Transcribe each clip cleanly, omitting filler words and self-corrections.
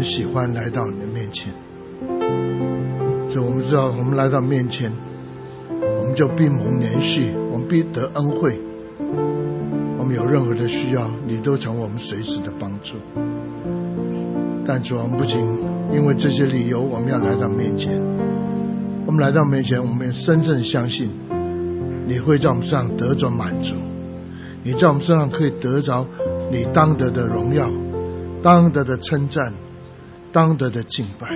喜欢来到你的面前。所以我们知道，我们来到面前，我们就必蒙连续，我们必得恩惠。我们有任何的需要，你都成我们随时的帮助。但主，我们不仅因为这些理由我们要来到面前，我们来到面前，我们也深深相信你会在我们身上得着满足，你在我们身上可以得着你当得的荣耀，当得的称赞，当得的敬拜。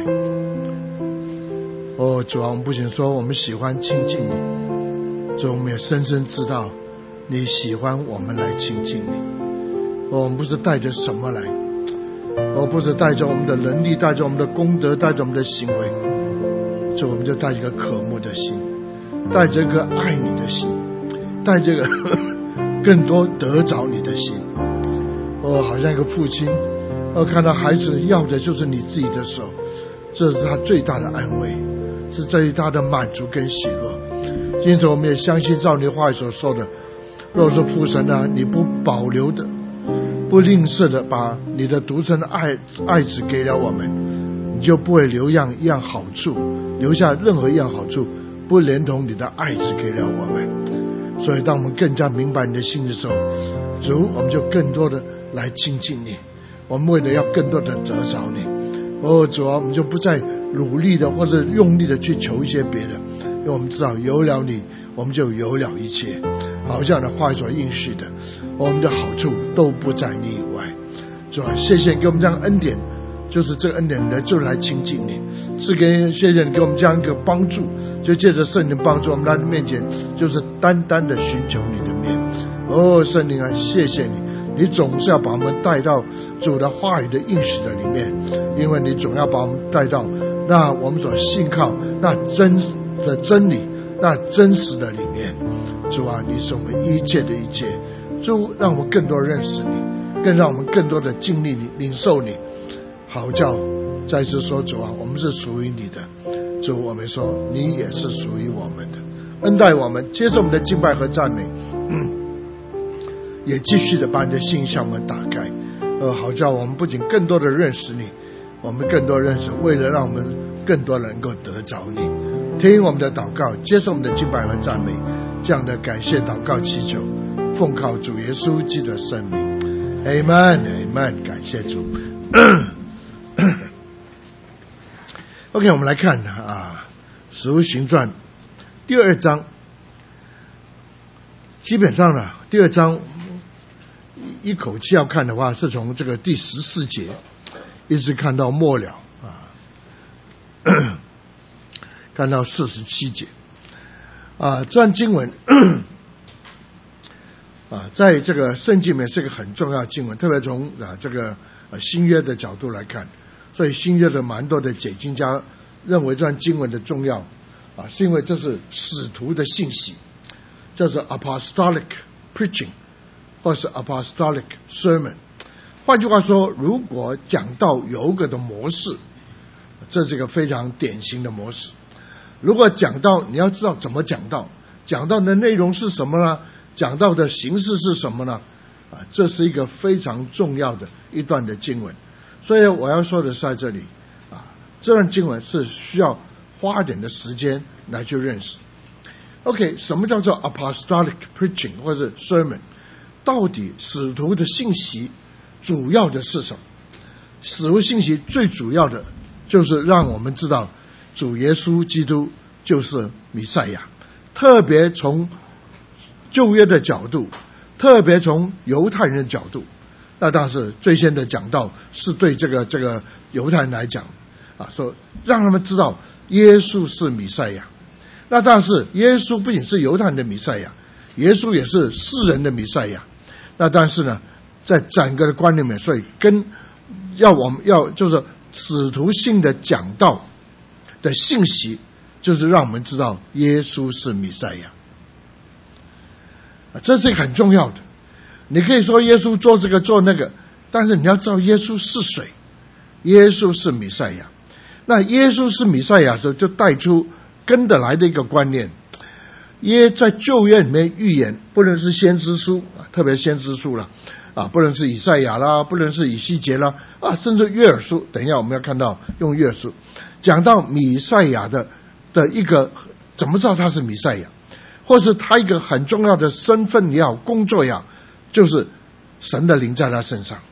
哦，主啊，我们不仅说我们喜欢亲近你，主，我们也深深知道你喜欢我们来亲近你。我们不是带着什么来，不是带着我们的能力，带着我们的功德，带着我们的行为，主，我们就带一个渴慕的心，带着一个爱你的心，带着一个更多得着你的心。好像一个父亲看到孩子要的就是你自己的时候，这是他最大的安慰，是最大的满足跟喜乐。因此我们也相信照你的话语所说的，若是父神啊，你不保留的，不吝啬的把你的独生的爱子给了我们，你就不会留一样好处，留下任何一样好处不连同你的爱子给了我们。所以当我们更加明白你的心的时候，主，我们就更多的来亲近你，我们为了要更多的得着你。主啊，我们就不再努力的或者用力的去求一些别的，因为我们知道有了你，我们就有了一切。好像的话所应许的，我们的好处都不在你以外。主啊，谢谢给我们这样恩典，就是这个恩典呢，就是来亲近你。谢谢你给我们这样一个帮助，就借着圣灵帮助我们来到面前，就是单单的寻求你的面。圣灵啊，谢谢你，你总是要把我们带到主的话语的应许的里面，因为你总要把我们带到那我们所信靠那真的真理，那真实的里面。主啊，你是我们一切的一切，主，让我们更多认识你，更让我们更多的经历你，领受你。好叫再次说，主啊，我们是属于你的。主，我们说你也是属于我们的，恩待我们，接受我们的敬拜和赞美。也继续的把你的心向我们打开，好叫我们不仅更多的认识你，我们更多认识，为了让我们更多能够得着你。听我们的祷告，接受我们的敬拜和赞美，这样的感谢祷告祈求，奉靠主耶稣基督的圣名 Amen Amen。 感谢主。OK， 我们来看使徒行传第2章。基本上呢，第2章一口气要看的话，是从这个第14节一直看到末了看到47节这段经文在这个圣经里面是一个很重要的经文，特别从这个新约的角度来看。所以新约的蛮多的解经家认为这段经文的重要是因为这是使徒的信息，叫做 apostolic preaching 或是 apostolic sermon。 换句话说，如果讲道有一个的模式，这是一个非常典型的模式。如果讲道你要知道怎么讲道，讲道的内容是什么呢？讲道的形式是什么呢？这是一个非常重要的一段的经文。所以我要说的是在这里这段经文是需要花点的时间来去认识。OK， 什么叫做 apostolic preaching 或者 sermon？ 到底使徒的信息主要的是什么？使徒信息最主要的就是让我们知道主耶稣基督就是弥赛亚，特别从旧约的角度，特别从犹太人的角度。那当然是最先的讲道是对这个犹太人来讲说让他们知道耶稣是弥赛亚。那但是耶稣不仅是犹太人的弥赛亚，耶稣也是世人的弥赛亚。那但是呢，在整个的观念里面，所以我们要就是使徒性的讲道的信息，就是让我们知道耶稣是弥赛亚。这是很重要的。你可以说耶稣做这个做那个，但是你要知道耶稣是谁。耶稣是弥赛亚。那耶稣是弥赛亚的时候，就带出跟得来的一个观念。在旧约里面预言，不论是先知书，特别先知书了， 不论是以赛亚啦，不论是以西结啦，甚至约珥书，等一下我们要看到用约珥书讲到弥赛亚的一个怎么知道他是弥赛亚，或是他一个很重要的身份也好，工作也好，就是神的灵在他身上。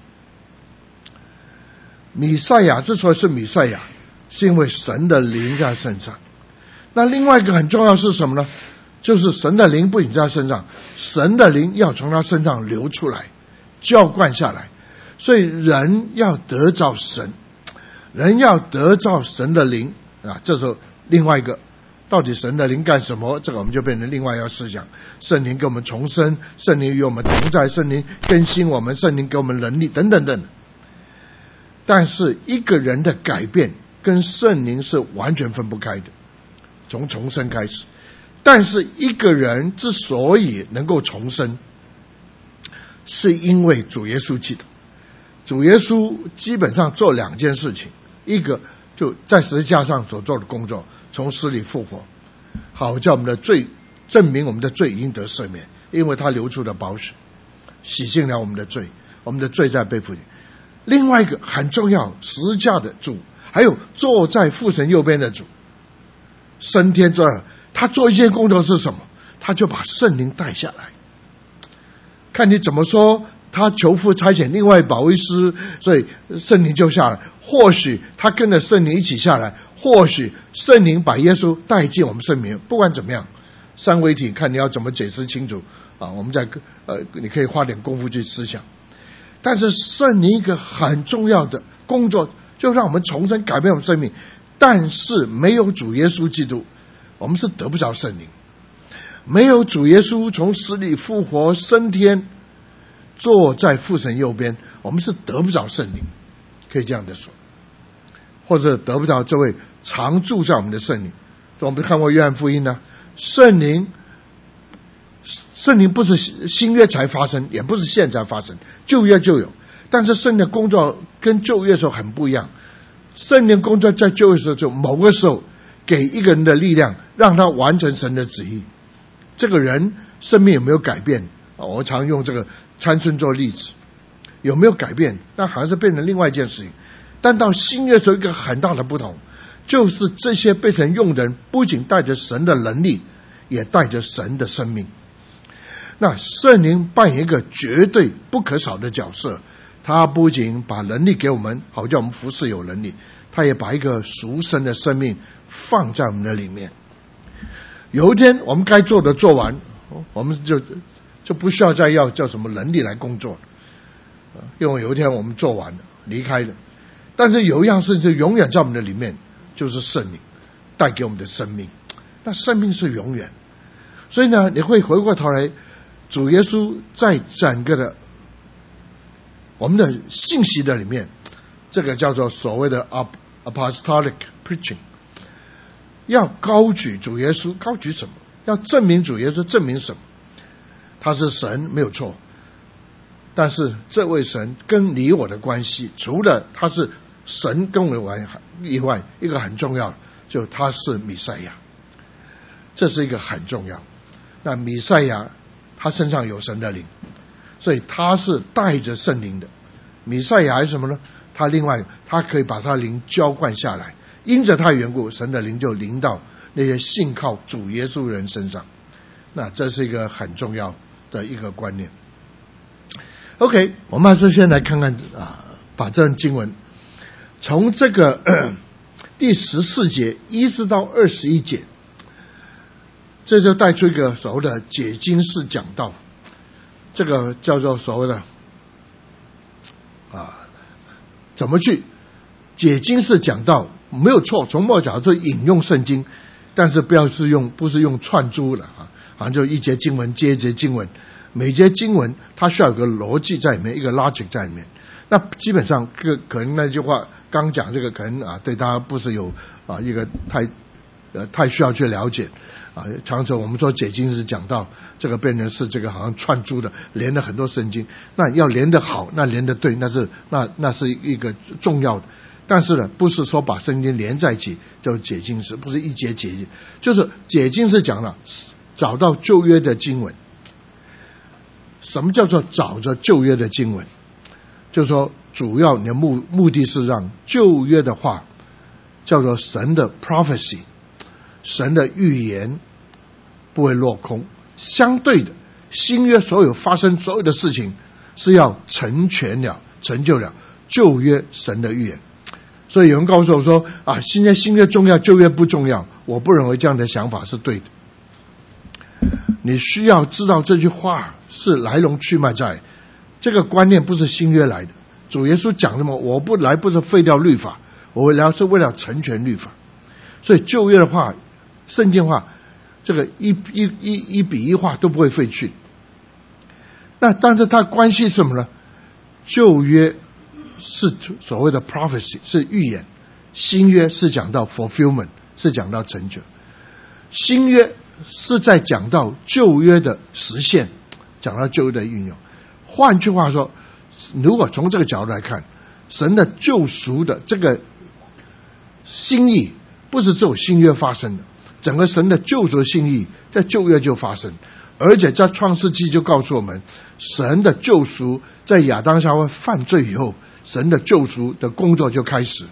弥赛亚之所以是弥赛亚，是因为神的灵在他身上。那另外一个很重要是什么呢？就是神的灵不仅在他身上，神的灵要从他身上流出来，浇灌下来。所以人要得着神，人要得着神的灵这时候另外一个，到底神的灵干什么？这个我们就变成另外一个思想。圣灵给我们重生，圣灵与我们同在，圣灵更新我们，圣灵给我们能力等等等。但是一个人的改变跟圣灵是完全分不开的，从重生开始。但是一个人之所以能够重生，是因为主耶稣基督。主耶稣基本上做两件事情，一个就在十字架上所做的工作，从死里复活，好叫我们的罪，证明我们的罪已经得赦免，因为他流出的宝血洗净了我们的罪，我们的罪在被负起。另外一个很重要，十字架的主，还有坐在父神右边的主，升天之后，他做一件工作是什么？他就把圣灵带下来。看你怎么说，他求父差遣另外保惠师，所以圣灵就下来。或许他跟着圣灵一起下来，或许圣灵把耶稣带进我们生命。不管怎么样，三位一体看你要怎么解释清楚我们你可以花点功夫去思想。但是圣灵一个很重要的工作，就让我们重生，改变我们生命。但是没有主耶稣基督，我们是得不着圣灵。没有主耶稣从死里复活升天，坐在父神右边，我们是得不着圣灵，可以这样的说，或者得不着这位常住在我们的圣灵。我们看过约翰福音呢，圣灵不是新约才发生，也不是现在发生，旧约就有。但是圣灵的工作跟旧约的时候很不一样。圣灵工作在旧约的时候，就某个时候给一个人的力量，让他完成神的旨意。这个人生命有没有改变？我常用这个参孙做例子，有没有改变？那好像是变成另外一件事情。但到新约的时候，一个很大的不同，就是这些被神用的人，不仅带着神的能力，也带着神的生命。那圣灵扮演一个绝对不可少的角色，他不仅把能力给我们，好叫我们服侍有能力，他也把一个赎身的生命放在我们的里面。有一天我们该做的做完，我们就不需要再要叫什么能力来工作，因为有一天我们做完了，离开了。但是有一样事是永远在我们的里面，就是圣灵带给我们的生命。那生命是永远，所以呢，你会回过头来，主耶稣在整个的我们的信息的里面，这个叫做所谓的 apostolic preaching， 要高举主耶稣。高举什么？要证明主耶稣。证明什么？他是神没有错，但是这位神跟你我的关系，除了他是神跟我以外，一个很重要，就他是弥赛亚，这是一个很重要。那弥赛亚他身上有神的灵，所以他是带着圣灵的。弥赛亚是什么呢？他另外他可以把他灵浇灌下来，因着他的缘故，神的灵就临到那些信靠主耶稣人身上。那这是一个很重要的一个观念。OK， 我们还是先来看看把这段经文从这个第14节一直到21节，这就带出一个所谓的解经式讲道，这个叫做所谓的怎么去解经式讲道，没有错，从末角就引用圣经，但是不是用串珠了好像就一节经文接一节经文，每节经文它需要有个逻辑在里面，一个 logic 在里面。那基本上可能那句话刚讲这个可能对大家不是有一个太需要去了解常常我们说解经是讲到这个变成是这个好像串珠的，连了很多圣经。那要连得好，那连得对，那是一个重要的。但是呢，不是说把圣经连在一起叫解经式，不是一节解经，就是解经是讲了找到旧约的经文， 什么叫做找着旧约的经文？就是说主要你的目的是让旧约的话叫做神的 prophecy， 神的预言不会落空。相对的，新约所有发生所有的事情是要成全了、成就了旧约神的预言。所以有人告诉我说啊，现在新约重要，旧约不重要。我不认为这样的想法是对的。你需要知道这句话是来龙去脉在，这个观念不是新约来的。主耶稣讲的嘛，我不来不是废掉律法，我来是为了成全律法。所以旧约的话，圣经话，这个一笔一画都不会废去。那但是它关系是什么呢？旧约是所谓的 prophecy， 是预言；新约是讲到 fulfillment， 是讲到成就。新约是在讲到旧约的实现，讲到旧约的运用。换句话说，如果从这个角度来看，神的救赎的这个心意不是只有新约发生的，整个神的救赎的心意在旧约就发生，而且在创世纪就告诉我们，神的救赎在亚当夏娃犯罪以后，神的救赎的工作就开始。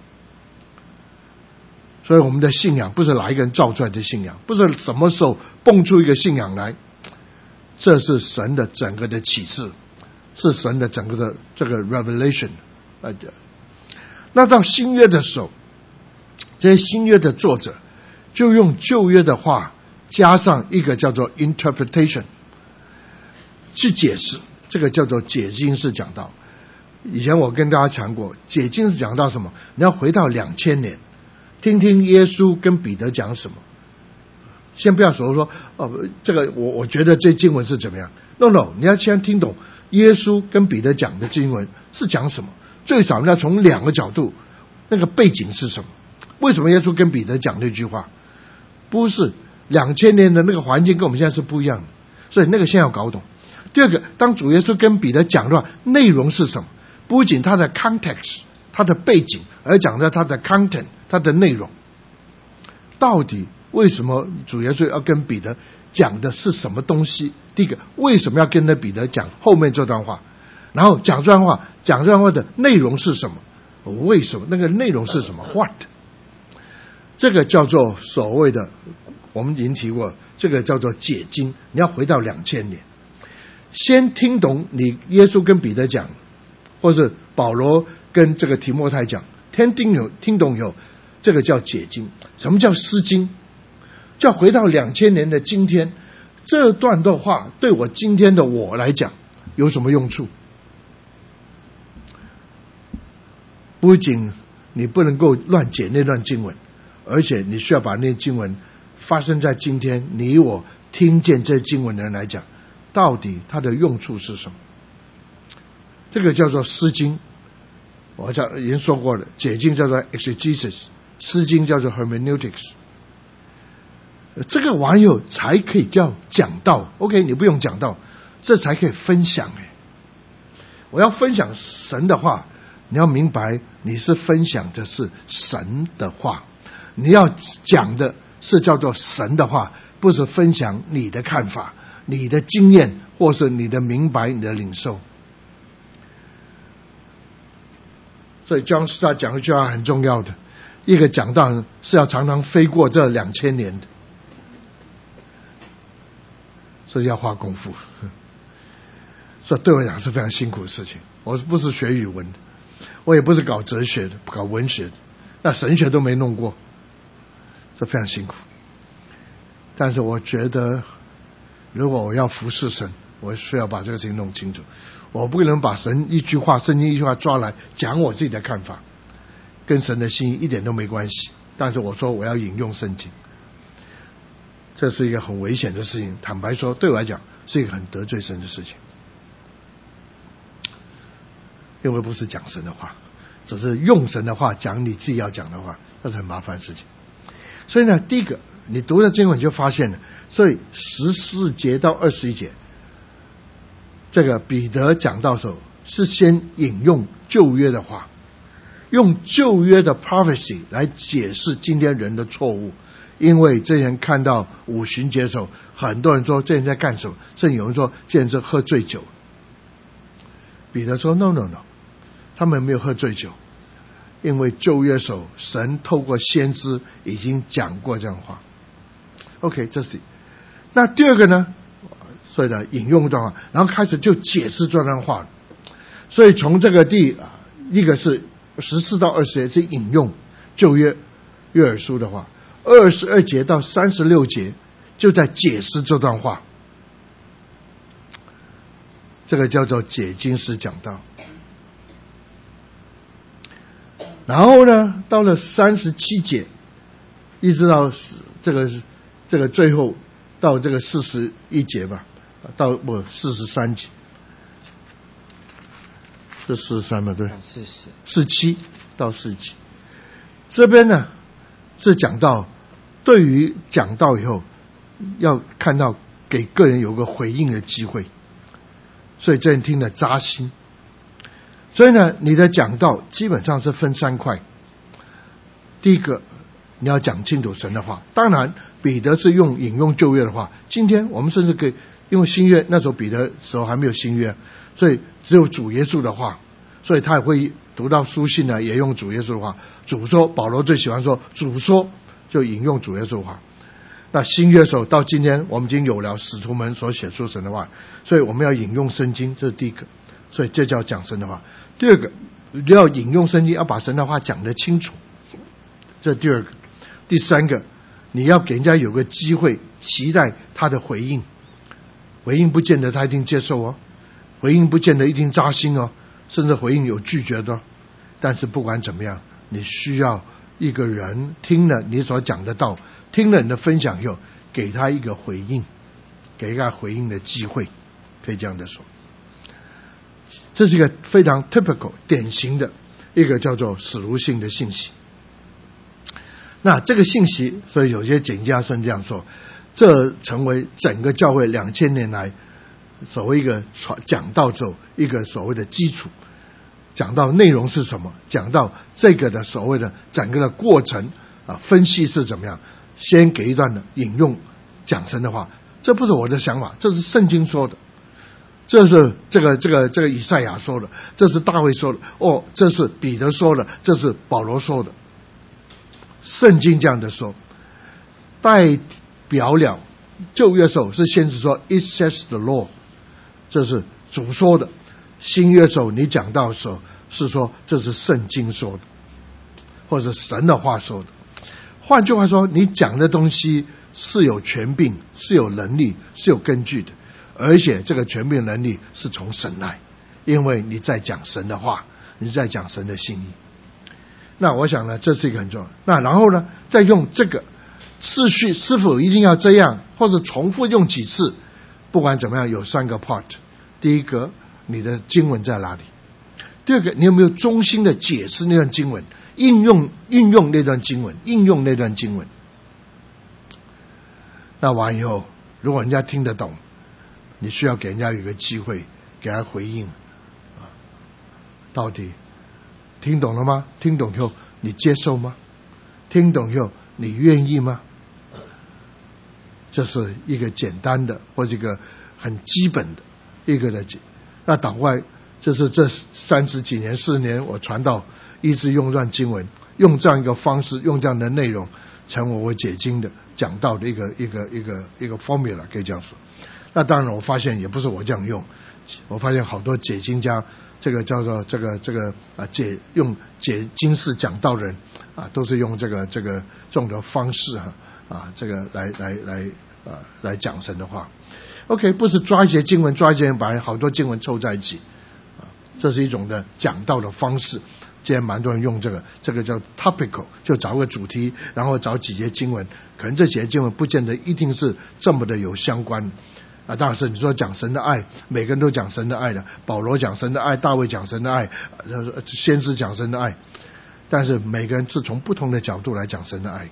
所以我们的信仰不是哪一个人造出来的信仰，不是什么时候蹦出一个信仰来，这是神的整个的启示，是神的整个的这个 revelation。那到新约的时候，这些新约的作者就用旧约的话加上一个叫做 interpretation 去解释，这个叫做解经式讲道。以前我跟大家讲过，解经式讲道什么？你要回到2000年，听听耶稣跟彼得讲什么。先不要说这个我觉得这经文是怎么样。No， 你要先听懂耶稣跟彼得讲的经文是讲什么。最少你要从2个角度，那个背景是什么？为什么耶稣跟彼得讲那句话？不是2000年的那个环境跟我们现在是不一样的，所以那个先要搞懂。第二个，当主耶稣跟彼得讲的话，内容是什么？不仅他的 context， 他的背景，而讲到他的 content， 他的内容。到底为什么主耶稣要跟彼得讲的是什么东西？第一个，为什么要跟着彼得讲后面这段话？然后讲这段话的内容是什么？为什么？那个内容是什么 ？What？ 这个叫做所谓的，我们已经提过，这个叫做解经。你要回到2000年，先听懂你耶稣跟彼得讲，或是保罗跟这个提摩太讲，听懂以后，这个叫解经。什么叫诗经？就要回到2000年的今天，这段的话对我今天的我来讲有什么用处？不仅你不能够乱解那段经文，而且你需要把那经文发生在今天你我听见这经文的人来讲，到底它的用处是什么？这个叫做诗经。我已经说过了，解经叫做 exegesis， 诗经叫做 hermeneutics。这个玩意才可以叫讲道。 OK， 你不用讲道，这才可以分享。我要分享神的话，你要明白你是分享的是神的话，你要讲的是叫做神的话，不是分享你的看法、你的经验，或是你的明白、你的领受。所以 John Stott 讲一句话很重要的，一个讲道是要常常飞过这2000年的，所以要花功夫。所以对我讲是非常辛苦的事情。我不是学语文的，我也不是搞哲学的，搞文学的，那神学都没弄过，这非常辛苦。但是我觉得如果我要服侍神，我需要把这个事情弄清楚。我不可能把神一句话、圣经一句话抓来讲我自己的看法，跟神的心意一点都没关系。但是我说我要引用圣经，这是一个很危险的事情。坦白说，对我来讲是一个很得罪神的事情，因为不是讲神的话，只是用神的话讲你自己要讲的话，那是很麻烦的事情。所以呢，第一个你读了经文就发现了，所以14节到21节，这个彼得讲到的时候是先引用旧约的话， 用旧约的 prophecy 来解释今天人的错误。因为这人看到五旬节的时候，很多人说这人在干什么，甚至有人说这人是喝醉酒。彼得说 no， 他们没有喝醉酒，因为旧约时候神透过先知已经讲过这样的话。 OK， 这是那第二个呢，所以呢引用一段话，然后开始就解释这段话。所以从这个一个是14到20节是引用旧约约珥书的话，22节到36节就在解释这段话，这个叫做解经师讲道。然后呢到了37节一直到这个最后到这个41节吧，到43节，是43吗？对，47到47，这边呢是讲到对于讲道以后要看到给个人有个回应的机会，所以这人听得扎心。所以呢你的讲道基本上是分3块。第一个，你要讲清楚神的话。当然彼得是引用旧约的话，今天我们甚至可以因为新约，那时候彼得时候还没有新约，所以只有主耶稣的话，所以他也会读到书信呢，也用主耶稣的话。主说，保罗最喜欢说主说，就引用主耶稣的话。那新约的时候到今天我们已经有了使徒们所写出神的话，所以我们要引用圣经，这是第一个，所以这叫讲神的话。第二个，你要引用圣经，要把神的话讲得清楚，这第二个。第三个，你要给人家有个机会期待他的回应，回应不见得他一定接受哦，回应不见得一定扎心哦，甚至回应有拒绝的。但是不管怎么样，你需要一个人听了你所讲的道，听了你的分享以后，给他一个回应，给一个回应的机会，可以这样的说。这是一个非常 typical 典型的一个叫做使徒性的信息。那这个信息，所以有些简家生这样说，这成为整个教会2000年来所谓一个讲道之后一个所谓的基础。讲到内容是什么，讲到这个的所谓的整个的过程分析是怎么样，先给一段的引用讲神的话。这不是我的想法，这是圣经说的，这是这个以赛亚说的，这是大卫说的，这是彼得说的，这是保罗说的。圣经这样的说，代表了旧约时候是先知说 It says the Lord， 这是主说的。新约时候你讲到的时候是说这是圣经说的，或者神的话说的。换句话说，你讲的东西是有权柄，是有能力，是有根据的，而且这个权柄能力是从神来，因为你在讲神的话，你在讲神的心意。那我想呢，这是一个很重要。那然后呢，再用这个次序是否一定要这样，或者重复用几次，不管怎么样，有3个 part。第一个，你的经文在哪里？第二个，你有没有忠心的解释那段经文，运用那段经文，应用那段经文。那完以后，如果人家听得懂，你需要给人家有一个机会给他回应到底听懂了吗？听懂以后你接受吗？听懂以后你愿意吗？这是一个简单的或者一个很基本的一个的解。那倒过来，这是这30几年40年我传道一直用这段经文，用这样一个方式，用这样的内容，成为我解经的讲道的一个 formula， 可以这样说。那当然我发现也不是我这样用，我发现好多解经家，这个叫做用解经式讲道的人都是用这种的方式这个来讲神的话。OK， 不是抓一些经文把好多经文凑在一起这是一种的讲道的方式。现在蛮多人用这个叫 topical， 就找个主题，然后找几节经文，可能这几节经文不见得一定是这么的有相关当然是你说讲神的爱，每个人都讲神的爱的，保罗讲神的爱，大卫讲神的爱，先知讲神的爱，但是每个人是从不同的角度来讲神的爱。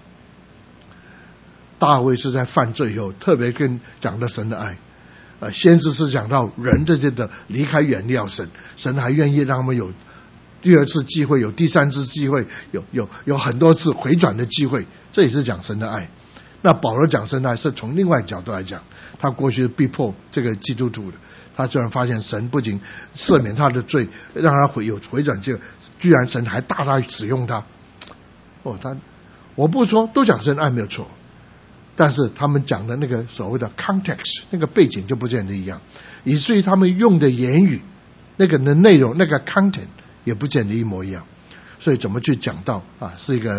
大卫是在犯罪以后特别讲的神的爱，先知是讲到人这些的离开远离了神，神还愿意让他们第二次机会，有第三次机会，有很多次回转的机会，这也是讲神的爱。那保罗讲神的爱是从另外角度来讲，他过去逼迫这个基督徒的，他居然发现神不仅赦免他的罪，让他有回转机会，居然神还大大使用他。我不说都讲神爱没有错，但是他们讲的那个所谓的 context 那个背景就不见得一样，以至于他们用的言语那个的内容那个 content 也不见得一模一样。所以怎么去讲道啊，是一个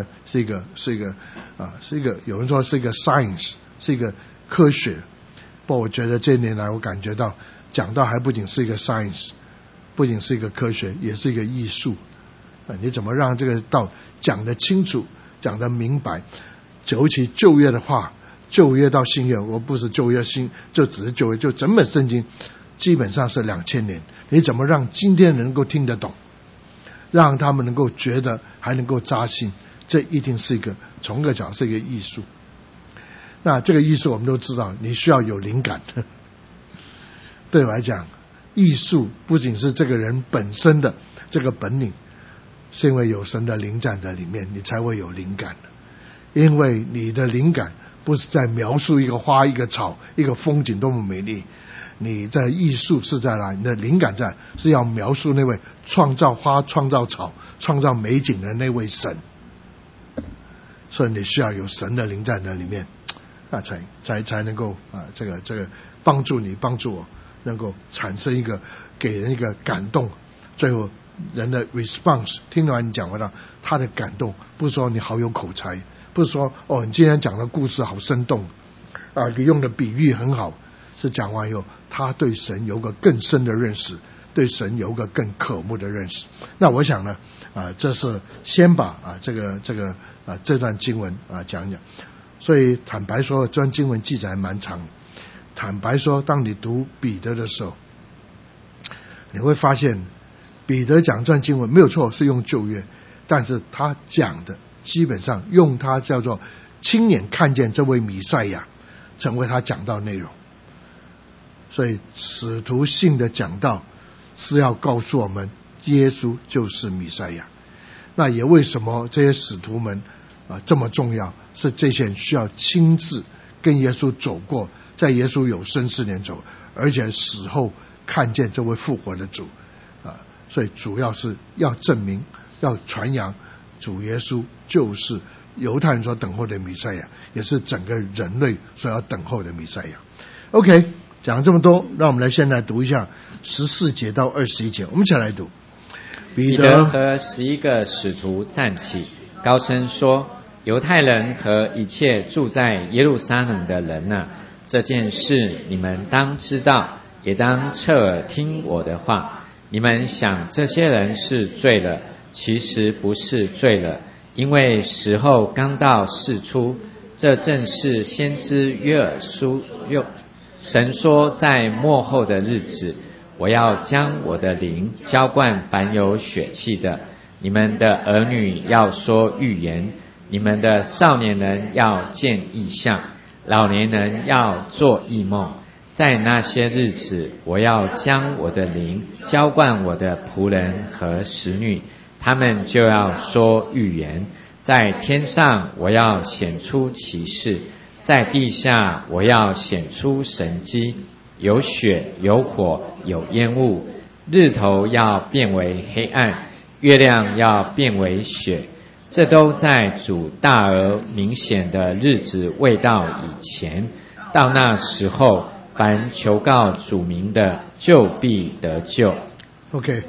有人说是一个 science， 是一个科学。不过我觉得这一年来我感觉到讲道还不仅是一个 science， 不仅是一个科学，也是一个艺术。你怎么让这个道讲得清楚，讲得明白？尤其旧约的话，旧约到新约，我不是旧约新，就只是旧约，就整本圣经基本上是2000年。你怎么让今天人能够听得懂，让他们能够觉得还能够扎心？这一定是一个从个角是一个艺术。那这个艺术我们都知道，你需要有灵感。对我来讲，艺术不仅是这个人本身的这个本领，是因为有神的灵在里面，你才会有灵感。因为你的灵感不是在描述一个花、一个草、一个风景多么美丽，你的艺术是在哪？你的灵感是要描述那位创造花、创造草、创造美景的那位神。所以你需要有神的灵在里面，那才能够这个帮助你帮助我，能够产生一个给人一个感动。最后人的 response 听完你讲完了，他的感动不是说你好有口才，不是说你今天讲的故事好生动你用的比喻很好，是讲完以后他对神有个更深的认识，对神有个更渴慕的认识。那我想呢这是先把这段经文讲讲。所以坦白说这段经文记载蛮长，坦白说当你读彼得的时候，你会发现彼得讲这段经文没有错，是用旧约，但是他讲的基本上用他叫做亲眼看见这位弥赛亚成为他讲道内容。所以使徒性的讲道是要告诉我们耶稣就是弥赛亚。那也为什么这些使徒们这么重要，是这些人需要亲自跟耶稣走过，在耶稣有生之年走，而且死后看见这位复活的主所以主要是要证明，要传扬主耶稣就是犹太人所等候的弥赛亚，也是整个人类所要等候的弥赛亚。 OK， 讲了这么多，让我们现在读一下14节到21节，我们一起来读。 彼得和11个使徒站起，高声说：犹太人和一切住在耶路撒冷的人啊，这件事你们当知道，也当侧耳听我的话。你们想这些人是醉了，其实不是醉了，因为时候刚到世出。这正是先知约珥书神说，在末后的日子，我要将我的灵浇灌凡有血气的，你们的儿女要说预言，你们的少年人要见异象，老年人要做异梦。在那些日子，我要将我的灵浇灌我的仆人和使女，他们就要说预言。在天上我要显出奇事，在地下我要显出神迹，有血有火有烟雾，日头要变为黑暗，月亮要变为血，这都在主大而明显的日子未到以前。到那时候，凡求告主名的，就必得救。 OK，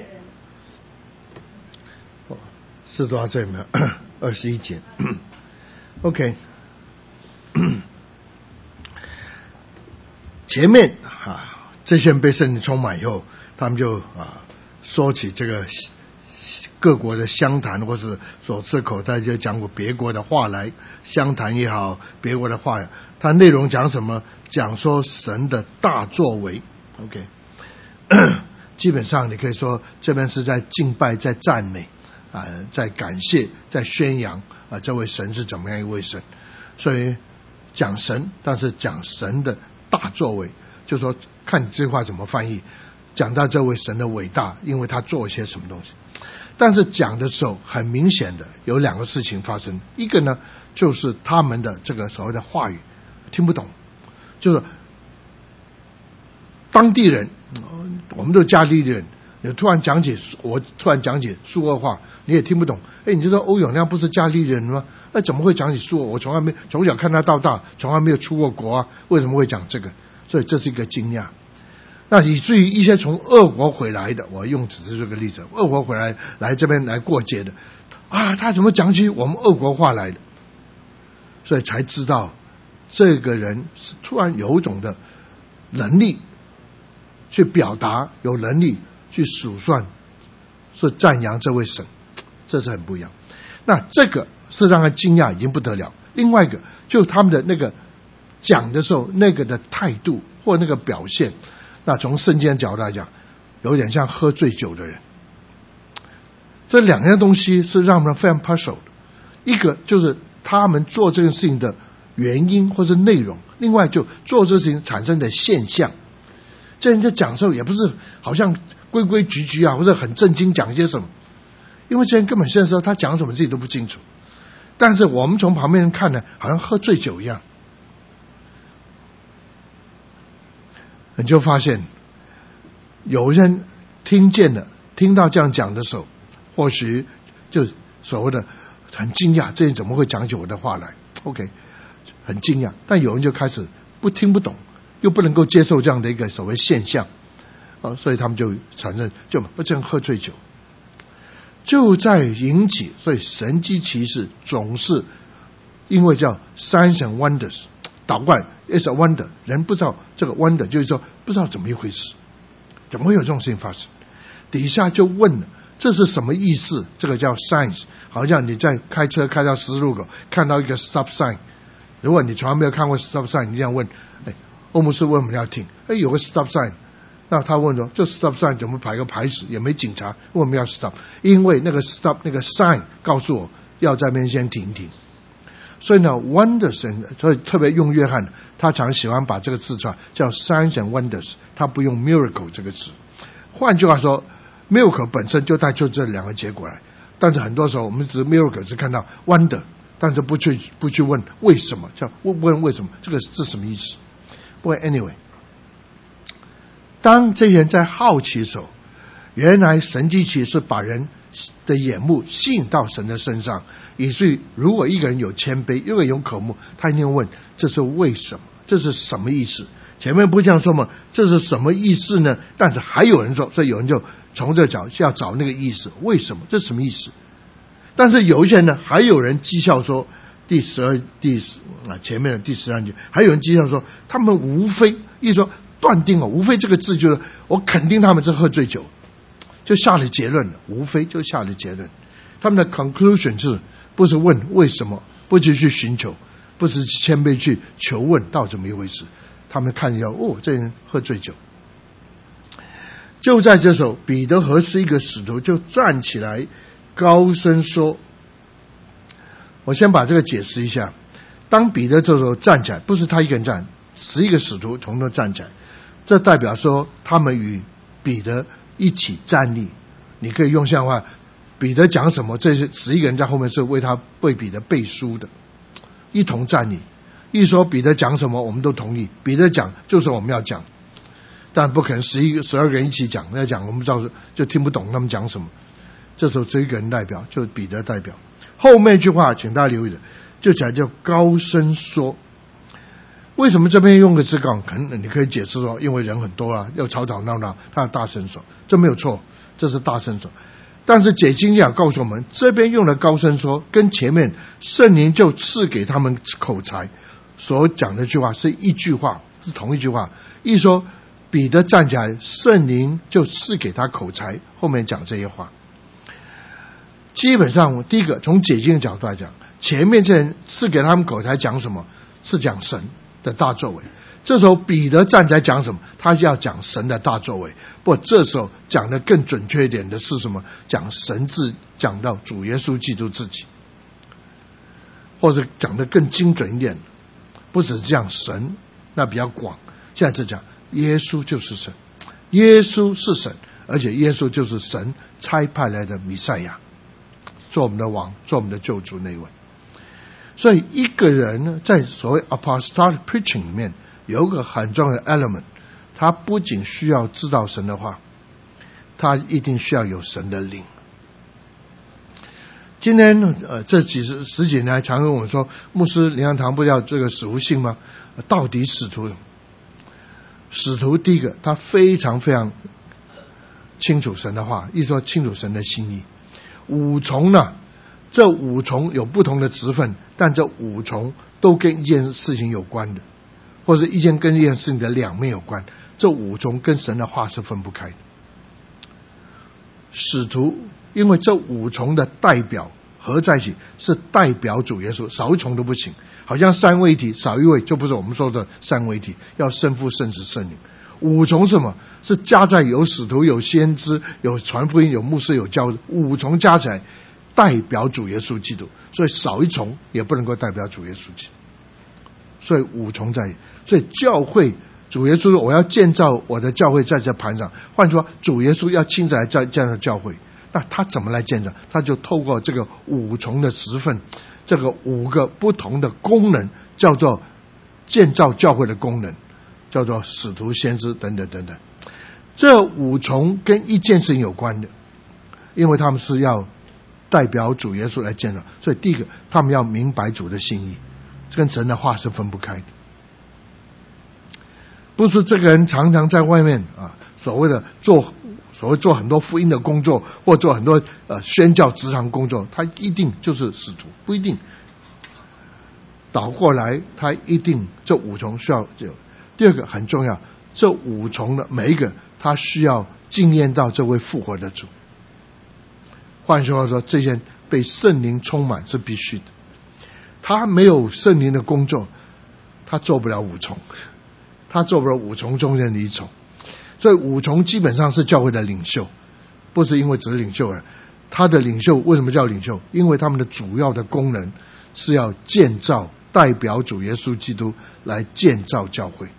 是多少这里面21节OK 前面这些人被圣灵充满以后，他们就说起这个各国的乡谈，或是所吃口袋就讲过别国的话来，乡谈也好，别国的话，它内容讲什么？讲说神的大作为。 OK 基本上你可以说这边是在敬拜，在赞美在感谢，在宣扬这位神是怎么样一位神。所以讲神，但是讲神的大作为，就说看你这句话怎么翻译，讲到这位神的伟大，因为他做一些什么东西。 但是讲的时候很明显的有两个事情发生，一个呢就是他们的这个所谓的话语听不懂，就是当地人，我们都加利利人，我突然讲解苏俄话，你也听不懂。你就说欧永亮不是加利利人吗？那怎么会讲起苏俄？我从小看他到大，从来没有出过国啊，为什么会讲这个？所以这是一个惊讶。那以至于一些从俄国回来的，我用只是这个例子，俄国回来这边来过节的啊，他怎么讲起我们俄国话来的？所以才知道这个人是突然有一种的能力去表达，有能力去数算，是赞扬这位神，这是很不一样。那这个是让他惊讶已经不得了。另外一个就他们的那个讲的时候那个的态度或那个表现，那从圣经的角度来讲，有点像喝醉酒的人。这两样东西是让人非常 puzzle 的，一个就是他们做这件事情的原因或是内容，另外就做这事情产生的现象。这人在讲的时候也不是好像规规矩矩啊，或者很正经讲些什么，因为这人根本现在说他讲什么自己都不清楚，但是我们从旁边人看呢，好像喝醉酒一样。你就发现有人听到这样讲的时候，或许就所谓的很惊讶，这人怎么会讲起我的话来 OK 很惊讶。但有人就开始听不懂，又不能够接受这样的一个所谓现象所以他们就产生就不这样喝醉酒，就在引起，所以神迹奇事总是因为叫 signs and wonders， 祷告 is a wonder， 人不知道这个 wonder 就是说不知道怎么一回事，怎么会有这种事情发生？底下就问了，这是什么意思？这个叫 signs， 好像你在开车开到十字路口看到一个 stop sign， 如果你从来没有看过 stop sign， 你这样问，欧姆斯为什么要停？有个 stop sign， 那他问说，这 stop sign 怎么排个牌子，也没警察，为什么要 stop？ 因为那个 stop 那个 sign 告诉我要在那边先停一停。所以呢 wonders， 所以特别用约翰，他常喜欢把这个字出来叫 signs and wonders， 他不用 miracle 这个字。换句话说 miracle 本身就带出这两个结果来，但是很多时候我们只 miracle 是看到 wonder， 但是不去问为什么，叫问为什么，这什么意思？不过 anyway， 当这些人在好奇的时候，原来神迹奇是把人的眼目吸引到神的身上，以至于如果一个人有谦卑，一个人有渴慕，他一定问这是为什么，这是什么意思？前面不这样说吗？这是什么意思呢？但是还有人说，所以有人就从这角要找那个意思，为什么？这是什么意思？但是有一些人呢，还有人讥笑说，前面的第13节，还有人讥笑说，他们无非意思说断定无非这个字就是我肯定他们是喝醉酒，就下了结论了，无非就下了结论。他们的 conclusion 是不是问为什么，不是去寻求，不是谦卑去求问到底怎么一回事。他们看见这人喝醉酒。就在这时候，彼得和11个使徒就站起来高声说，我先把这个解释一下。当彼得这时候站起来，不是他一个人站，11个使徒同都站起来，这代表说他们与彼得一起站立。你可以用像话，彼得讲什么，这些11个人在后面是为彼得背书的，一同站立。一说彼得讲什么我们都同意，彼得讲就是我们要讲，但不可能12个人一起讲，那讲我们不知道就听不懂他们讲什么。这时候这一个人代表就是彼得代表。后面一句话请大家留意的，就讲叫高声说。为什么这边用个字杠？可能你可以解释说，因为人很多啊，要吵吵闹闹，他要大声说，这没有错，这是大声说。但是解经要告诉我们，这边用的高声说，跟前面圣灵就赐给他们口才所讲的句话是一句话，是同一句话。一说彼得站起来，圣灵就赐给他口才，后面讲这些话。基本上第一个从解经的角度来讲，前面这人赐给他们口才讲什么？是讲神的大作为。这时候彼得站起来讲什么？他要讲神的大作为。不过这时候讲的更准确一点的是什么？讲神自讲到主耶稣基督自己，或者讲的更精准一点，不只是讲神，那比较广。现在是讲耶稣就是神，耶稣是神， 而且耶稣就是神差派来的弥赛亚，做我们的王，做我们的救主那位。所以一个人呢，在所谓 apostolic preaching 里面有一个很重要的 element， 他不仅需要知道神的话，他一定需要有神的灵。今天这十几年来常跟我们说，牧师灵粮堂不要这个使徒信吗？到底使徒第一个他非常非常清楚神的话，一说清楚神的心意。五重呢，这五重有不同的职分，但这五重都跟一件事情有关的，或者跟一件事情的两面有关。这五重跟神的话是分不开的。使徒因为这五重的代表合在一起，是代表主耶稣，少一重都不行。好像三位一体，少一位就不是我们说的三位一体，要圣父、圣子、圣灵。五重是什么？是加在有使徒、有先知、有传福音、有牧师、有教师，五重加起来代表主耶稣基督，所以少一重也不能够代表主耶稣基督。所以五重在，所以教会主耶稣说我要建造我的教会在这盘上，换句话说，主耶稣要亲自来建造教会。那他怎么来建造？他就透过这个五重的职分，这个五个不同的功能，叫做建造教会的功能，叫做使徒、先知等等等等。这五重跟一件事情有关的，因为他们是要代表主耶稣来建造。所以第一个，他们要明白主的心意，跟神的话是分不开的。不是这个人常常在外面所谓做很多福音的工作，或做很多宣教职场工作，他一定就是使徒，不一定。倒过来，他一定这五重需要有。第二个很重要，这五重的每一个，他需要经验到这位复活的主。换句话说，这些被圣灵充满是必须的。他没有圣灵的工作，他做不了五重，他做不了五重中间的一重。所以五重基本上是教会的领袖，不是因为只是领袖而已。他的领袖为什么叫领袖？因为他们的主要的功能是要建造，代表主耶稣基督来建造教会。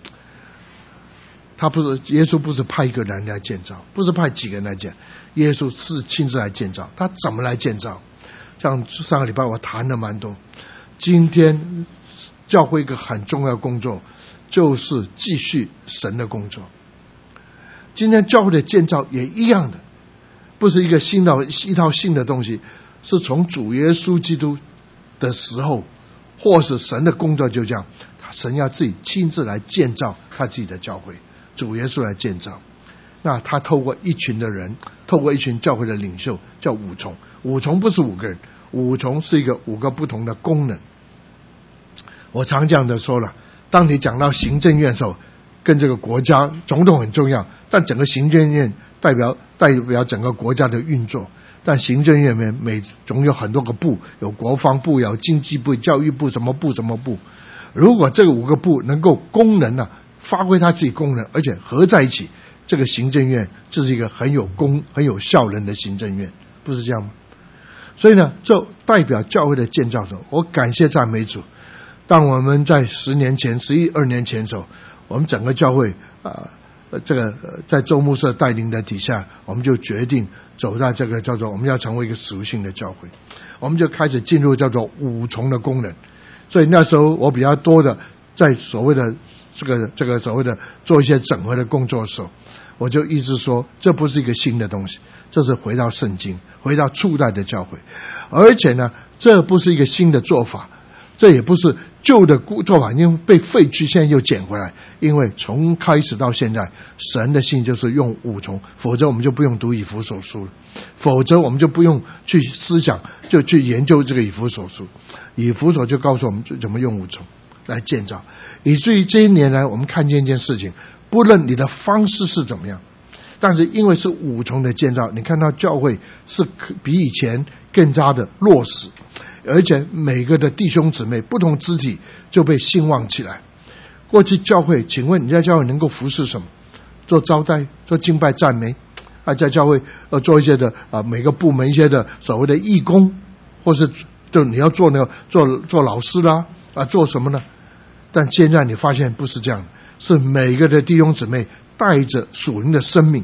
耶稣不是派一个人来建造，不是派几个人来建，耶稣是亲自来建造。他怎么来建造？像上个礼拜我谈的蛮多。今天教会一个很重要的工作，就是继续神的工作。今天教会的建造也一样的，不是一套新的东西，是从主耶稣基督的时候，或是神的工作就这样，神要自己亲自来建造他自己的教会，主耶稣来建造。那他透过一群的人，透过一群教会的领袖，叫五重。五重不是五个人，五重是五个不同的功能。我常这样的说了，当你讲到行政院的时候，跟这个国家总统很重要，但整个行政院代表整个国家的运作。但行政院里面总有很多个部，有国防部，有经济部，教育部，什么部。如果这五个部能够功能发挥它自己功能，而且合在一起，这个行政院就是一个很有效能的行政院，不是这样吗？所以呢，这代表教会的建造者。我感谢赞美主，当我们在12年前的时候，我们整个教会在周牧师带领的底下，我们就决定走在这个叫做我们要成为一个使徒性的教会，我们就开始进入叫做五重的功能。所以那时候我比较多的在所谓的这个所谓的做一些整合的工作的时候，我就一直说这不是一个新的东西，这是回到圣经，回到初代的教会。而且呢，这不是一个新的做法，这也不是旧的做法，因为被废去，现在又捡回来。因为从开始到现在，神的信就是用五重，否则我们就不用读以弗所书了，否则我们就不用去思想，就去研究这个以弗所书。以弗所就告诉我们怎么用五重来建造，以至于这一年来我们看见一件事情，不论你的方式是怎么样，但是因为是五重的建造，你看到教会是比以前更加的落实，而且每个的弟兄姊妹不同肢体就被兴旺起来。过去教会，请问你在教会能够服侍什么？做招待，做敬拜赞美，在教会做一些的每个部门一些的所谓的义工，或是就你要做那个做老师啦做什么呢？但现在你发现不是这样，是每个的弟兄姊妹带着属灵的生命，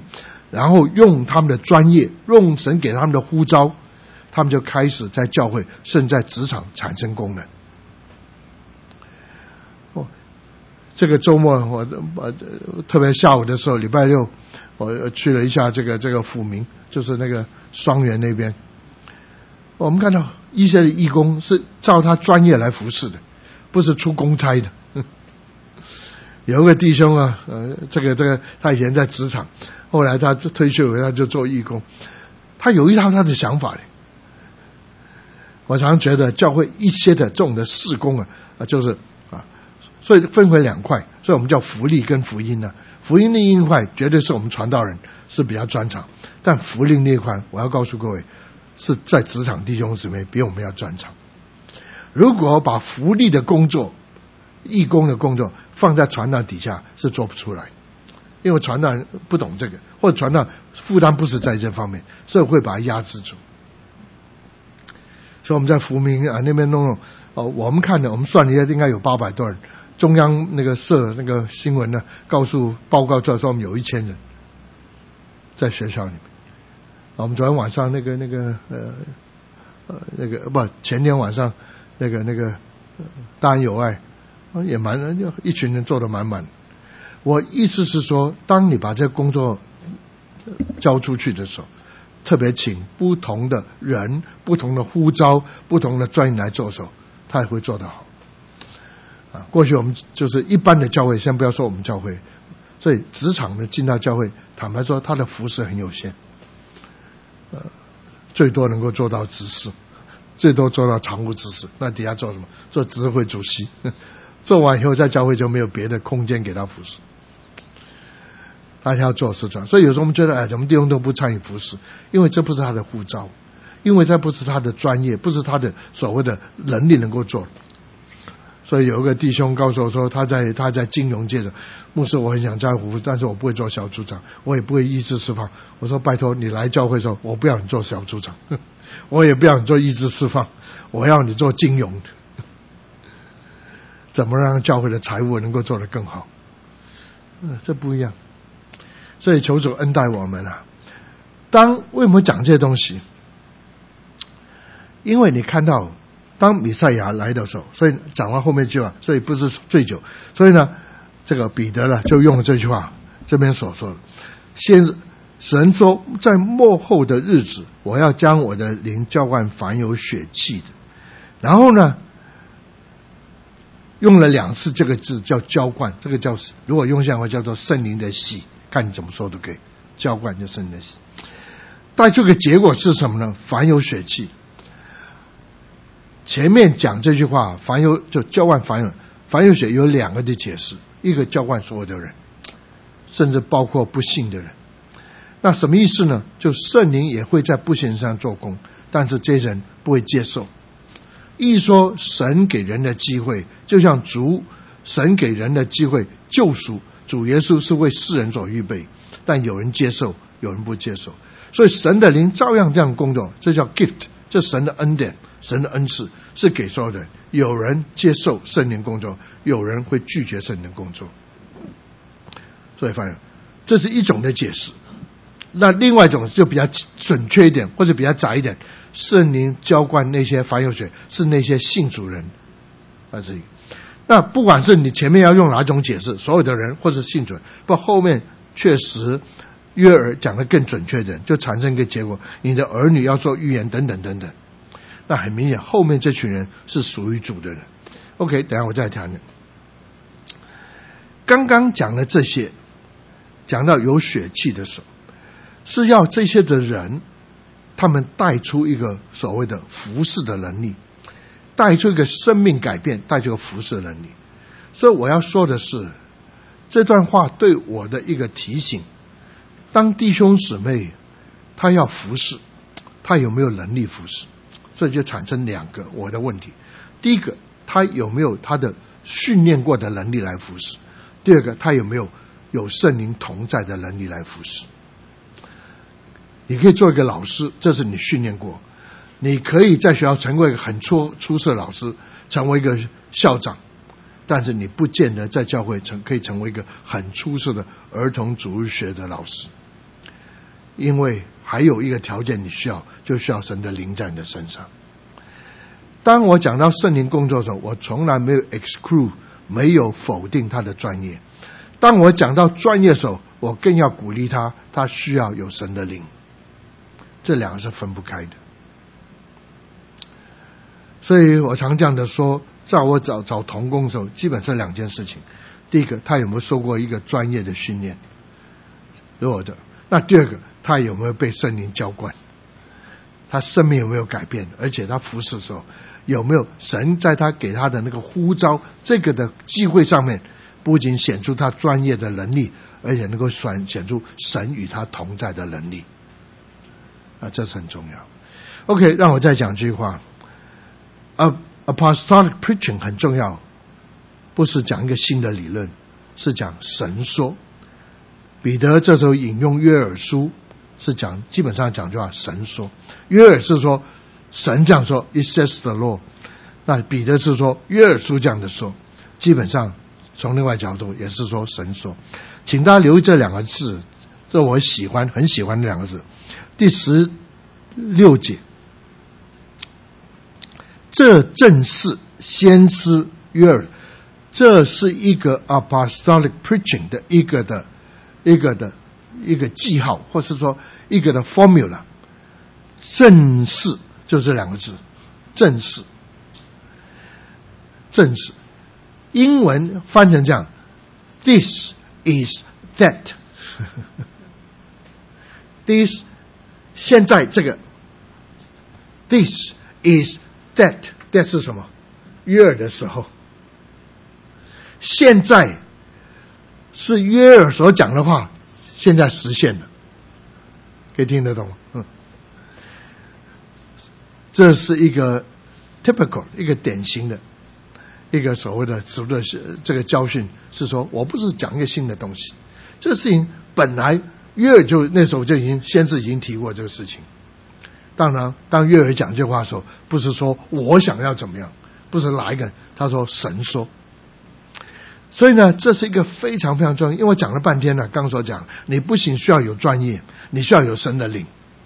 然后用他们的专业，用神给他们的呼召，他们就开始在教会甚至在职场产生功能。这个周末我特别下午的时候，礼拜六我去了一下这个府民，就是那个双园那边。我们看到一些的义工是照他专业来服侍的，不是出公差的。有一个弟兄啊，这个他以前在职场，后来他退休他就做义工，他有一套他的想法的。我常觉得教会一些的这种的事工啊，就是所以分为两块，所以我们叫福利跟福音呢。福音那一块绝对是我们传道人是比较专长，但福利那一块，我要告诉各位，是在职场弟兄姊妹比我们要专长。如果把福利的工作、义工的工作放在传道底下，是做不出来，因为传道人不懂这个，或者传道负担不是在这方面，所以会把它压制住。所以我们在福民那边弄，我们看的，我们算了一下，应该有800多人。中央那个社那个新闻呢，报告出来说我们有1000人在学校里面。我们昨天晚上前天晚上那个大安有爱也一群人做得满满。我意思是说，当你把这个工作交出去的时候，特别请不同的人、不同的呼召、不同的专业来做的时候，他也会做得好。过去我们就是一般的教会，先不要说我们教会，所以职场的进到教会，坦白说他的服事很有限，最多能够做到执事，最多做到常务执事，那底下做什么？做执事会主席，做完以后在教会就没有别的空间给他服事，大家要做事传。所以有时候我们觉得，怎么弟兄都不参与服事，因为这不是他的呼召，因为这不是他的专业，不是他的所谓的能力能够做。所以有一个弟兄告诉我说，他在金融界的牧师，我很想在服，但是我不会做小组长，我也不会医治释放。我说拜托你来教会的时候，我不要你做小组长，我也不要你做医治释放，我要你做金融，怎么让教会的财务能够做得更好？这不一样。所以求主恩待我们啊！为什么讲这些东西？因为你看到。当弥赛亚来的时候，所以讲完后面一句话，所以不是醉酒，所以呢，这个彼得呢就用了这句话，这边所说的，神说，在末后的日子，我要将我的灵浇灌凡有血气的，然后呢，用了2次这个字叫浇灌，这个叫如果用下来叫做圣灵的洗，看你怎么说都可以，浇灌就圣灵的洗。但这个结果是什么呢？凡有血气。前面讲这句话，就浇灌凡有血有2个的解释，一个浇灌所有的人，甚至包括不信的人。那什么意思呢？就圣灵也会在不信上做工，但是这些人不会接受。一说神给人的机会，就像神给人的机会救赎，主耶稣是为世人所预备，但有人接受，有人不接受，所以神的灵照样这样工作，这叫 gift， 这神的恩典，神的恩赐是给所有人，有人接受圣灵工作，有人会拒绝圣灵工作。所以发现这是一种的解释。那另外一种就比较准确一点，或者比较窄一点，圣灵浇灌那些凡有血是那些信主人而已。那不管是你前面要用哪种解释，所有的人或者信主人，不后面确实约珥讲得更准确一点，就产生一个结果，你的儿女要说预言等等等等。那很明显后面这群人是属于主的人。 OK， 等一下我再谈。刚刚讲了这些，讲到有血气的时候，是要这些的人他们带出一个所谓的服事的能力，带出一个生命改变，带出一个服事的能力。所以我要说的是，这段话对我的一个提醒，当弟兄姊妹他要服事，他有没有能力服事？所以就产生2个我的问题。第一个，他有没有他的训练过的能力来服事？第二个，他有没有圣灵同在的能力来服事？你可以做一个老师，这是你训练过，你可以在学校成为一个很出色的老师，成为一个校长，但是你不见得在教会可以成为一个很出色的儿童主日学的老师。 因为还有一个条件你就需要神的灵在你的身上。当我讲到圣灵工作的时候，我从来没有 exclude， 没有否定他的专业。当我讲到专业的时候，我更要鼓励他需要有神的灵，这两个是分不开的。所以我常这样的说，在我找同工的时候，基本是两件事情。第一个，他有没有受过一个专业的训练，那第二个，他有没有被圣灵浇灌，他生命有没有改变，而且他服侍的时候有没有神在他给他的那个呼召这个的机会上面，不仅显出他专业的能力，而且能够显出神与他同在的能力，这是很重要。 OK， 让我再讲句话，apostolic preaching 很重要，不是讲一个新的理论，是讲神说。彼得这时候引用约珥书，是讲基本上讲句话，神说。约珥是说神这样说 ，It says the Lord。那彼得是说约珥书这样的说，基本上从另外角度也是说神说。请大家留意这两个字，这我很喜欢的两个字。第16节，这正是先知约珥，这是一个 apostolic preaching 的一个记号，或是说一个的 formula。正是就这两个字，正是。英文翻成这样 ，This is that 。This 现在这个 ，This is that 是什么？约珥的时候，现在是约珥所讲的话，现在实现了，可以听得懂吗？这是一个 typical 一个典型的一个所谓的指的这个教训，是说我不是讲一个新的东西，这个事情本来约珥就那时候就先知已经提过这个事情。当然当约珥讲这话的时候，不是说我想要怎么样，不是哪一个人，他说神说。所以呢，这是一个非常非常重要，因为我讲了半天了，刚所讲你不仅需要有专业，你需要有神的灵。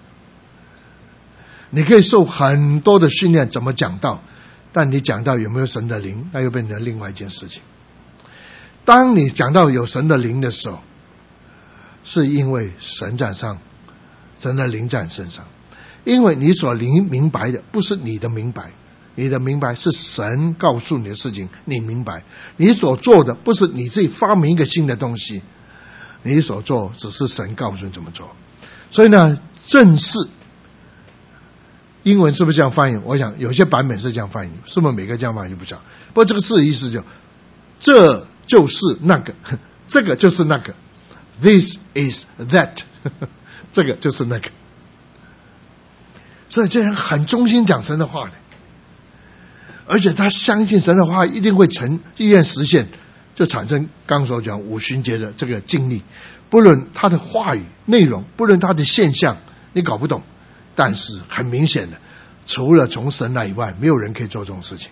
你可以受很多的训练怎么讲道，但你讲到有没有神的灵，那又变成另外一件事情。当你讲到有神的灵的时候，是因为神在上，神的灵在你身上，因为你所明白的不是你的明白，你的明白是神告诉你的事情，你明白。你所做的不是你自己发明一个新的东西，你所做只是神告诉你怎么做。所以呢，正是英文是不是这样翻译？我想有些版本是这样翻译，是不是每个这样翻译就不讲？不过这个字的意思这就是那个，这个就是那个 ，This is that 这个就是那个。所以这人很忠心讲神的话的，而且他相信神的话一定会实现，就产生刚所讲五旬节的这个经历。不论他的话语内容，不论他的现象，你搞不懂。但是很明显的，除了从神来以外，没有人可以做这种事情，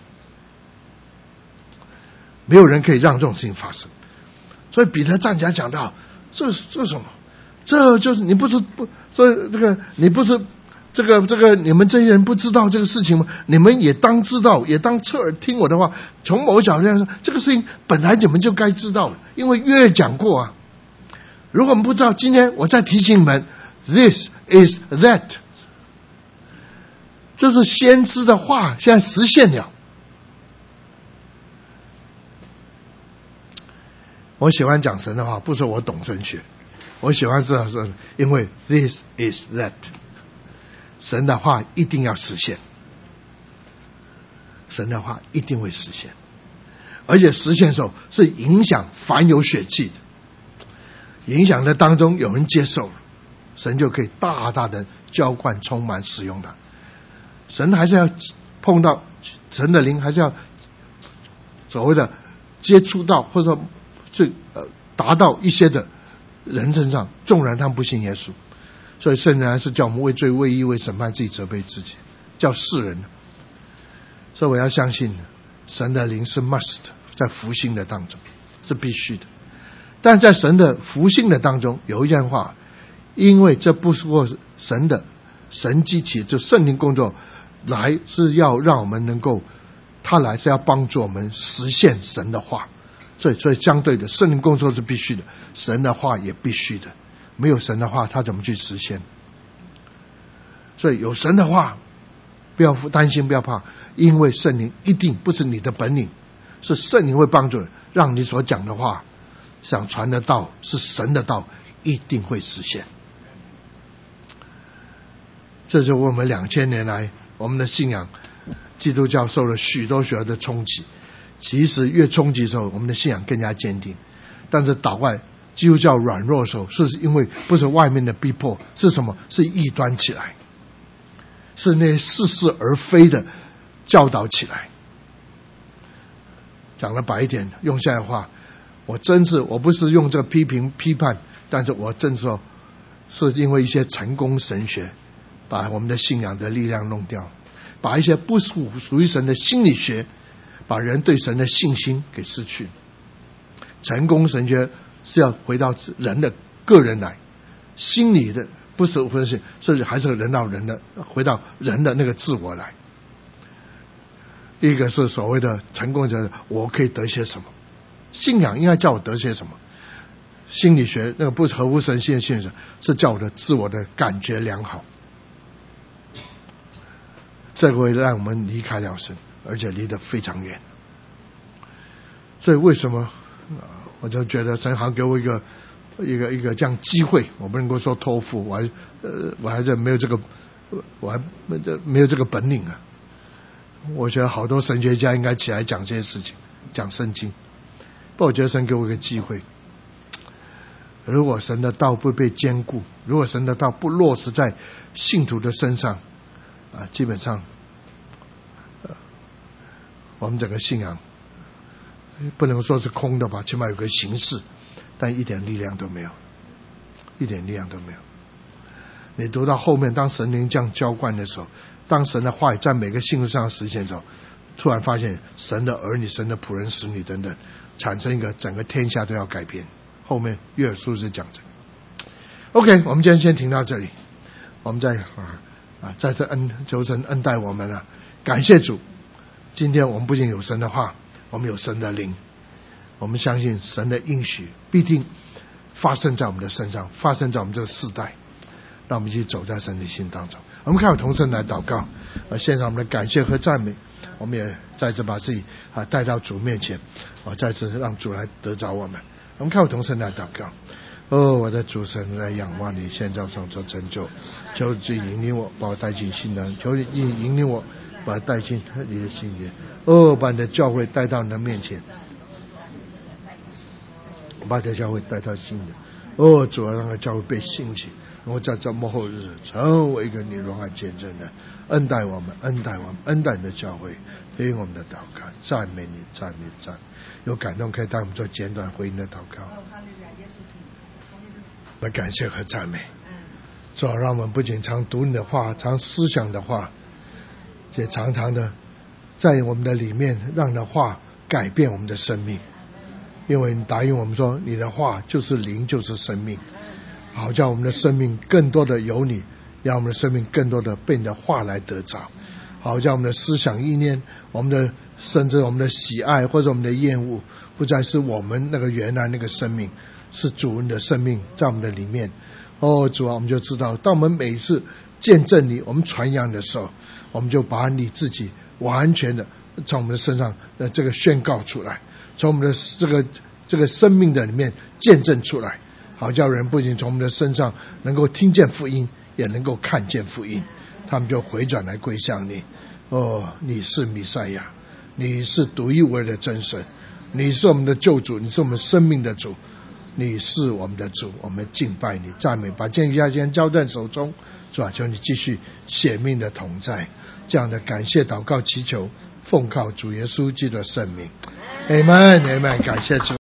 没有人可以让这种事情发生。所以彼得站起来讲到，这什么？这就是你不是你们这些人不知道这个事情吗？你们也当知道，也当侧耳听我的话。从某角度上说，这个事情本来你们就该知道了，因为约讲过啊。如果我们不知道，今天我再提醒你们 ，This is that。这是先知的话，现在实现了。我喜欢讲神的话，不是我懂神学，我喜欢这是因为 this is that， 神的话一定要实现，神的话一定会实现，而且实现的时候是影响凡有血气的，影响的当中有人接受了，神就可以大大的浇灌、充满、使用它。神还是要碰到神的灵，还是要所谓的接触到，或者说达到一些的人身上，纵然他们不信耶稣。所以圣人还是叫我们为罪、为义、为审判自己责备自己，叫世人。所以我要相信神的灵是 must， 在福音的当中是必须的。但在神的福音的当中，有一件话因为这不是过神的神机器，就圣灵工作来是要让我们能够，他来是要帮助我们实现神的话。所以相对的，圣灵工作是必须的，神的话也必须的。没有神的话，他怎么去实现？所以有神的话，不要担心，不要怕，因为圣灵一定不是你的本领，是圣灵会帮助，让你所讲的话，想传的道是神的道，一定会实现。这是我们2000年来我们的信仰，基督教受了许多的冲击。其实越冲击的时候，我们的信仰更加坚定。但是岛外基督教软弱的时候，是因为不是外面的逼迫，是什么？是异端起来，是那些似是而非的教导起来。讲得白一点，用现在的话，我不是用这个批评批判，但是我真说，是因为一些成功神学把我们的信仰的力量弄掉，把一些不属于神的心理学，把人对神的信心给失去。成功神学是要回到人的个人来，心理的不是分析，是还是人到人的，回到人的那个自我来。一个是所谓的成功者，我可以得些什么？信仰应该叫我得些什么？心理学那个不合乎神性的信仰是叫我的自我的感觉良好。这个会让我们离开了神，而且离得非常远。所以为什么我就觉得神好像给我一个这样机会，我不能够说托付，我还是没有这个，我还没有这个本领啊。我觉得好多神学家应该起来讲这些事情，讲圣经。不过我觉得神给我一个机会，如果神的道不被坚固，如果神的道不落实在信徒的身上基本上我们整个信仰不能说是空的吧，起码有个形式，但一点力量都没有，一点力量都没有。你读到后面，当神灵这样浇灌的时候，当神的话语在每个信徒上实现的时候，突然发现神的儿女、神的仆人、使女等等，产生一个整个天下都要改变。后面约珥书是讲这个。OK， 我们今天先停到这里，我们再在这求神恩待我们感谢主。今天我们不仅有神的话，我们有神的灵，我们相信神的应许必定发生在我们的身上，发生在我们这个世代。让我们一起走在神的心当中。我们看有同声来祷告，献上我们的感谢和赞美。我们也再次把自己带到主面前，再次让主来得着我们。我们看有同声来祷告。我的主神，来仰望你现在所做成就，求主引领我，把我带进新的，求你引领我，把我带进你的心里。把你的教会带到你的面前，把你的教会带到新的。主啊，让个教会被兴起，我在这末后日成为一个你荣耀见证人，恩待我们，恩待我们，恩待你的教会，听我们的祷告，赞美你，赞美赞美。有感动可以带我们做简短回应的祷告。我感谢和赞美，主啊，让我们不仅常读你的话，常思想的话，也常常的在我们的里面，让你的话改变我们的生命。因为你答应我们说，你的话就是灵，就是生命，好叫我们的生命更多的有你，让我们的生命更多的被你的话来得着，好叫我们的思想意念，我们的甚至我们的喜爱或者我们的厌恶，不再是我们那个原来那个生命，是主你的生命在我们的里面。主啊，我们就知道，当我们每一次见证你，我们传扬的时候，我们就把你自己完全的从我们的身上的这个宣告出来，从我们的这个生命的里面见证出来，好叫人不仅从我们的身上能够听见福音，也能够看见福音，他们就回转来归向你。你是弥赛亚，你是独一无二的真神，你是我们的救主，你是我们生命的主，你是我们的主，我们敬拜你，赞美，把剑下先交在手中，是吧？求你继续显命的同在，这样的感谢祷告祈求，奉靠主耶稣基督的圣名，阿们，阿们，感谢主。